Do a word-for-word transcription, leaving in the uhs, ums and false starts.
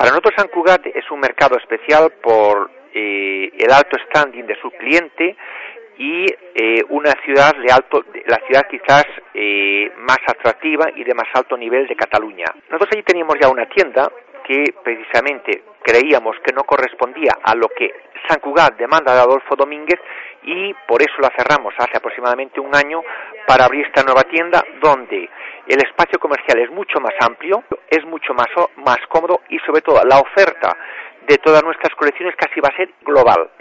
Para nosotros Sant Cugat es un mercado especial por eh, el alto standing de su cliente y eh, una ciudad de alto, la ciudad quizás eh, más atractiva y de más alto nivel de Cataluña. Nosotros allí teníamos ya una tienda que precisamente creíamos que no correspondía a lo que Sant Cugat demanda de Adolfo Domínguez y por eso la cerramos hace aproximadamente un año para abrir esta nueva tienda donde el espacio comercial es mucho más amplio, es mucho más, más cómodo y sobre todo la oferta de todas nuestras colecciones casi va a ser global.